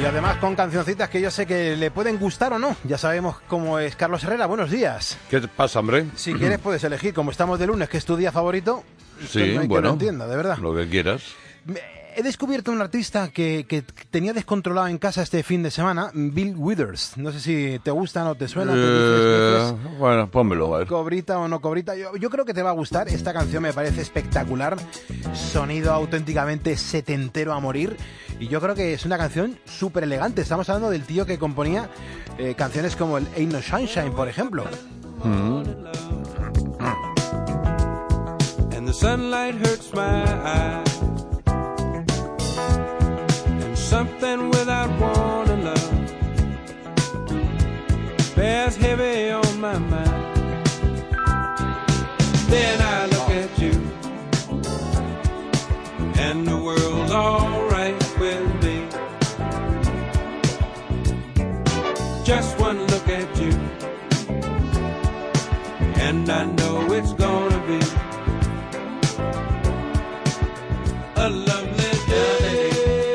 Y además con cancioncitas que yo sé que le pueden gustar o no. Ya sabemos cómo es Carlos Herrera. Buenos días. ¿Qué te pasa, hombre? Si quieres puedes elegir, como estamos de lunes, que es tu día favorito. Sí, no hay bueno, que lo entienda, de verdad. Lo que quieras. He descubierto un artista que tenía descontrolado en casa este fin de semana, Bill Withers. No sé si te gusta o no te suena. Bueno, pónmelo, a ver. Cobrita o no cobrita. Yo creo que te va a gustar. Esta canción me parece espectacular. Sonido auténticamente setentero a morir. Y yo creo que es una canción súper elegante. Estamos hablando del tío que componía canciones como el Ain't No Sunshine, por ejemplo. And the sunlight hurts my eyes. Something without wanting love bears heavy on my mind. Then I look at you and the world's alright with me. Just one look at you and I know it's gonna be a lovely day.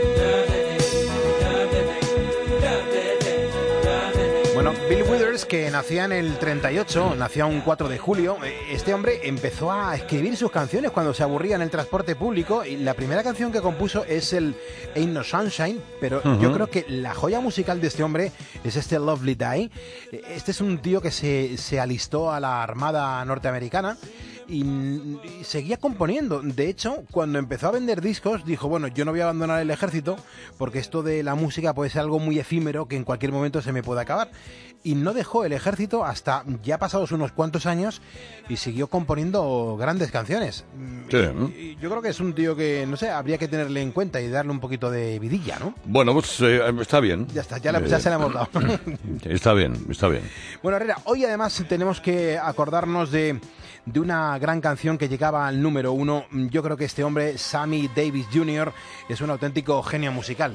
Bill Withers, que nacía en el 38, nacía un 4 de julio, este hombre empezó a escribir sus canciones cuando se aburría en el transporte público y la primera canción que compuso es el Ain't No Sunshine, pero yo creo que la joya musical de este hombre es este Lovely Day. Este es un tío que se alistó a la Armada norteamericana y seguía componiendo. De hecho, cuando empezó a vender discos, dijo, bueno, yo no voy a abandonar el ejército porque esto de la música puede ser algo muy efímero que en cualquier momento se me puede acabar. Y no dejó el ejército hasta ya pasados unos cuantos años y siguió componiendo grandes canciones. Sí. Y yo creo que es un tío que, no sé, habría que tenerle en cuenta y darle un poquito de vidilla, ¿no? Bueno, pues está bien. Ya está, ya se le hemos dado. Está bien, está bien. Bueno, Herrera, hoy además tenemos que acordarnos de una gran canción que llegaba al número 1. Yo creo que este hombre, Sammy Davis Jr., es un auténtico genio musical.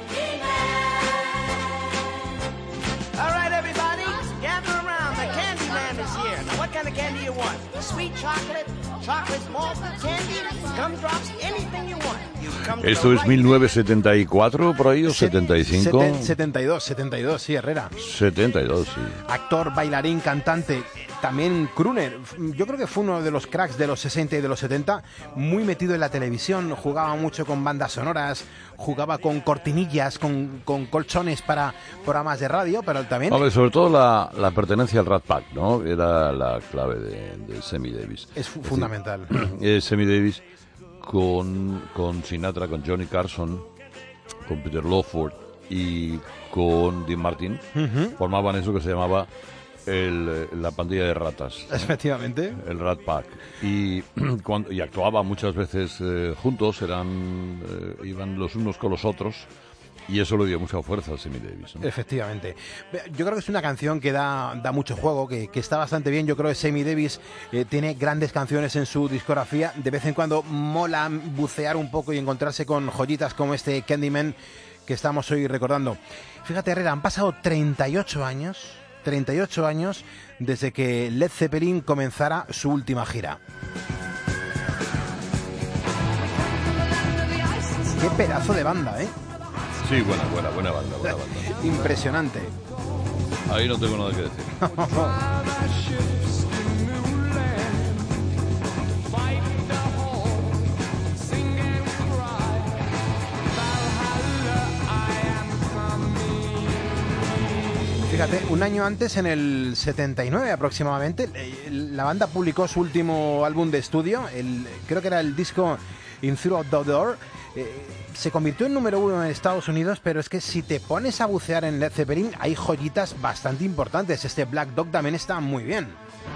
Esto es 1974, por ahí, o 75. 72, sí, Herrera. 72, sí. Actor, bailarín, cantante, también crooner. Yo creo que fue uno de los cracks de los 60 y de los 70, muy metido en la televisión, jugaba mucho con bandas sonoras, jugaba con cortinillas, con colchones para programas de radio, pero también... Hombre, sobre todo la pertenencia al Rat Pack, ¿no? Era la clave de Sammy Davis. Es fundamental. Sammy Davis con Sinatra, con Johnny Carson, con Peter Lawford y con Dean Martin, formaban eso que se llamaba la pandilla de ratas. Efectivamente. El Rat Pack. Y actuaban muchas veces juntos, iban los unos con los otros. Y eso le dio mucha fuerza a Sammy Davis, ¿no? Efectivamente. Yo creo que es una canción que da mucho juego, que está bastante bien. Yo creo que Sammy Davis tiene grandes canciones en su discografía. De vez en cuando mola bucear un poco y encontrarse con joyitas como este Candyman que estamos hoy recordando. Fíjate, Herrera, han pasado 38 años desde que Led Zeppelin comenzara su última gira. Qué pedazo de banda, ¿eh? Sí, buena banda. Impresionante. Ahí no tengo nada que decir. Fíjate, un año antes, en el 79 aproximadamente, la banda publicó su último álbum de estudio, creo que era el disco In Through the Door. Se convirtió en número 1 en Estados Unidos, pero es que si te pones a bucear en Led Zeppelin hay joyitas bastante importantes. Este Black Dog también está muy bien.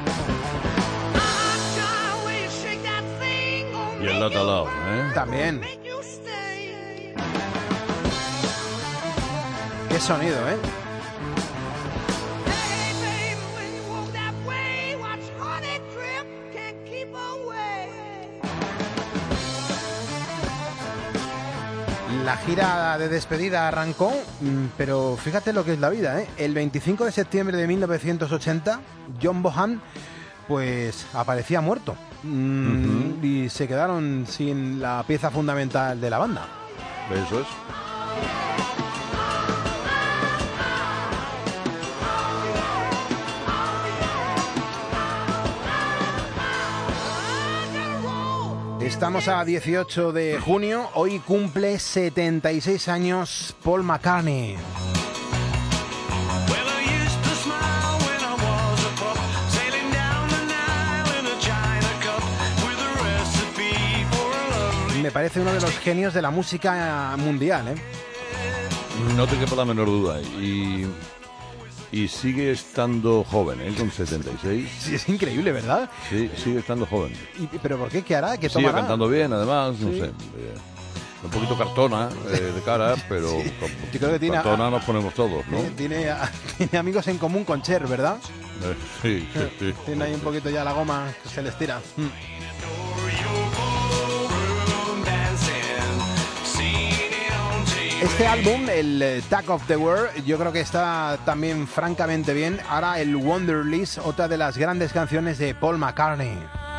Y el Not Alone, ¿eh? También. Qué sonido, ¿eh? La gira de despedida arrancó, pero fíjate lo que es la vida, ¿eh? El 25 de septiembre de 1980, John Bonham pues aparecía muerto. Y se quedaron sin la pieza fundamental de la banda. Eso es. Estamos a 18 de junio, hoy cumple 76 años Paul McCartney. Me parece uno de los genios de la música mundial, ¿eh? No te quepa la menor duda. Y sigue estando joven, ¿eh? Con 76. Sí, es increíble, ¿verdad? Sí, sigue estando joven. ¿Pero por qué? ¿Qué hará? ¿Qué sigue tomará? Cantando bien, además, no sé. Un poquito cartona de cara, pero sí. Yo creo que tiene cartona nos ponemos todos, ¿no? Tiene amigos en común con Cher, ¿verdad? Sí. Tiene ahí un poquito ya la goma que se le estira. Este álbum, el Tag of the World, yo creo que está también francamente bien. Ahora el Wonderlist, otra de las grandes canciones de Paul McCartney.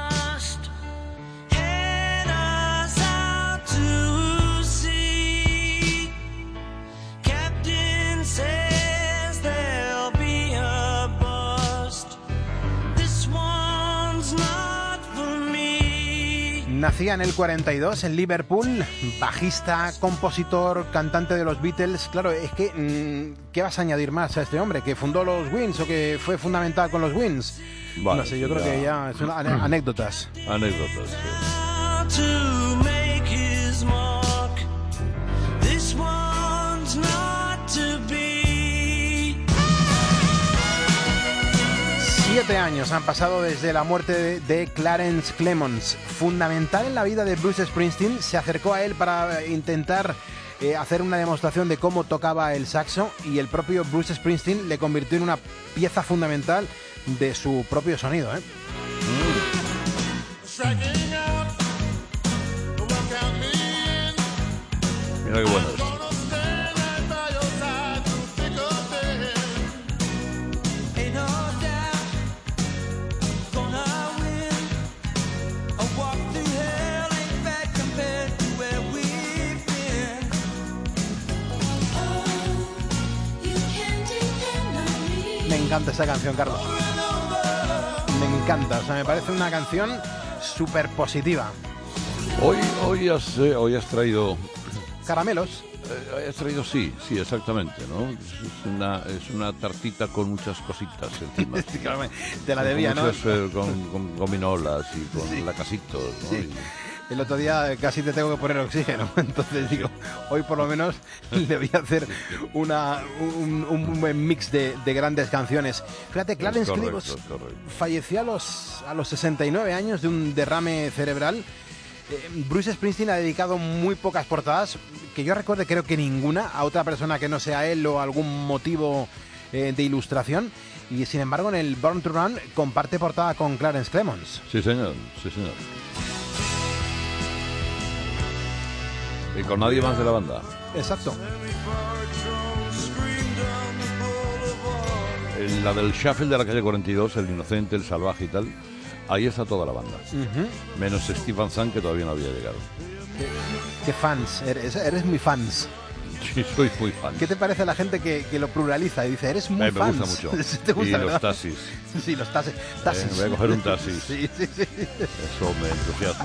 Nacía en el 42 en Liverpool, bajista, compositor, cantante de los Beatles. Claro, es que, ¿qué vas a añadir más a este hombre? ¿Que fundó los Wings o que fue fundamental con los Wings? Vale, no sé, yo creo que ya son anécdotas. Anécdotas, sí. 7 años han pasado desde la muerte de Clarence Clemons, fundamental en la vida de Bruce Springsteen. Se acercó a él para intentar hacer una demostración de cómo tocaba el saxo, y el propio Bruce Springsteen le convirtió en una pieza fundamental de su propio sonido, ¿eh? Mira qué bueno esto. Me encanta esta canción, Carlos. Me encanta, o sea, me parece una canción súper positiva. Hoy has traído... ¿Caramelos? Has traído, sí, exactamente, ¿no? Es una tartita con muchas cositas encima. Te la debía, ¿no? Con gominolas y con lacasitos, ¿no? Sí. El otro día casi te tengo que poner oxígeno, entonces digo, hoy por lo menos le voy a hacer un buen mix de grandes canciones. Fíjate, Clarence Clemons falleció a los 69 años de un derrame cerebral. Bruce Springsteen ha dedicado muy pocas portadas, que yo recuerde creo que ninguna, a otra persona que no sea él o algún motivo de ilustración. Y sin embargo en el Born to Run comparte portada con Clarence Clemons. Sí, señor. Y con nadie más de la banda. Exacto. La del Shuffle de la calle 42, el Inocente, el Salvaje y tal, ahí está toda la banda. Menos Steve Van Zandt, que todavía no había llegado. ¿Qué fans? Eres muy fans. Sí, soy muy fan. ¿Qué te parece la gente que lo pluraliza y dice, eres muy fan? Me gusta mucho. ¿Te gusta, y verdad? los taxis. Sí, los taxis. Voy a coger un taxis. Sí. Eso me entusiasma.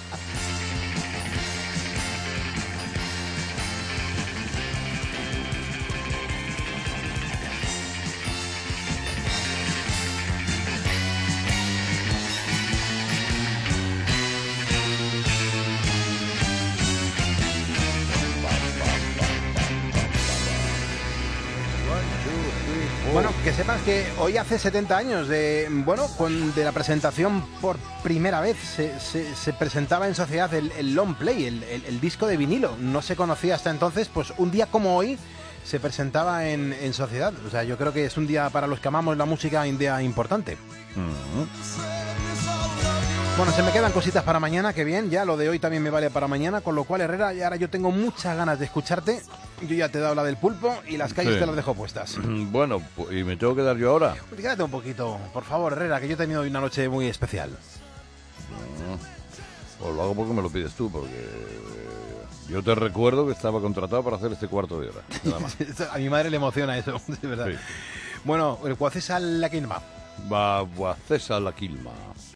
Bueno, que sepas que hoy hace 70 años de la presentación por primera vez. Se presentaba en sociedad el long play, el disco de vinilo. No se conocía hasta entonces, pues un día como hoy se presentaba en sociedad. O sea, yo creo que es un día para los que amamos la música, un día importante. Bueno, se me quedan cositas para mañana, que bien, ya lo de hoy también me vale para mañana, con lo cual, Herrera, y ahora yo tengo muchas ganas de escucharte. Yo ya te he dado la del pulpo y las calles te las dejo puestas. Bueno, ¿y me tengo que dar yo ahora? Pues quédate un poquito, por favor, Herrera, que yo he tenido hoy una noche muy especial. Pues lo hago porque me lo pides tú, porque yo te recuerdo que estaba contratado para hacer este cuarto de hora, nada más. A mi madre le emociona eso, de verdad. Sí. Bueno, el Cuaces a la Quilma. Va a César la Quilma.